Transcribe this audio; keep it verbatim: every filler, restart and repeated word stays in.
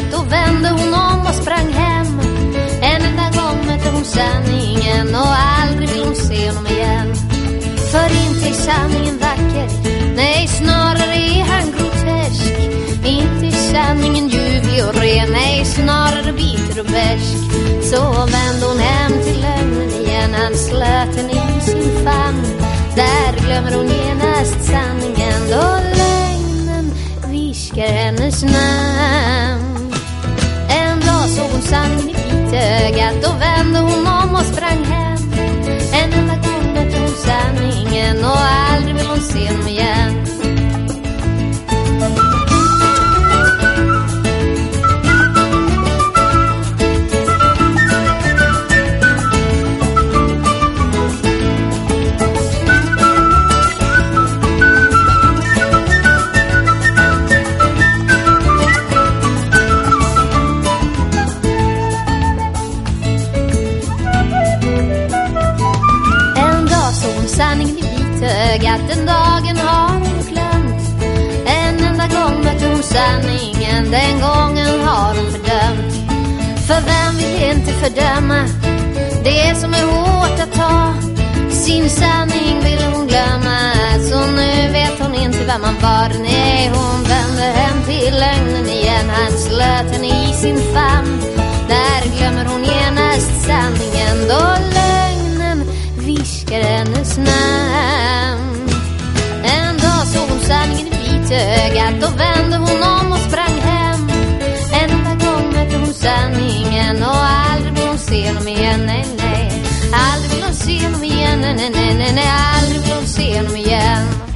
vitögat. Då vände hon om och sprang hem. En enda gång mötte hon sanningen och aldrig vill hon se honom igen. För inte är sanningen vacker, nej snarare är han grotesk. Inte är sanningen ljuvlig och ren, nej snarare bitter och bärsk. Så vände hon hem till lögnen igen, han slöt henne i sin famn. Där glömmer hon genast sanningen, då lögnen viskar hennes namn. En dag såg hon sanningen i vitögat, då vände hon om och sprang hem. En enda gång mötte hon sanningen och aldrig vill hon se honom igen. Sanningen i vitögat, den dagen har hon glömt. En enda gång mötte hon sanningen, den gången har hon fördömt. För vem vill inte fördöma det som är hårt att ta? Sin sanning vill hon glömma, så nu vet hon inte vem man var. Nej, hon vände hem till lögnen igen, han slöt henne i sin famn. Där glömmer hon genast sanningen, då lögnen viskar hennes namn. En dag såg hon sanningen i vitögat, då vände hon om och sprang hem. En enda gång mötte hon sanningen och aldrig vill hon se honom igen, nej, nej. Aldrig vill hon se honom igen, nej, nej, nej, nej, aldrig vill hon se honom igen.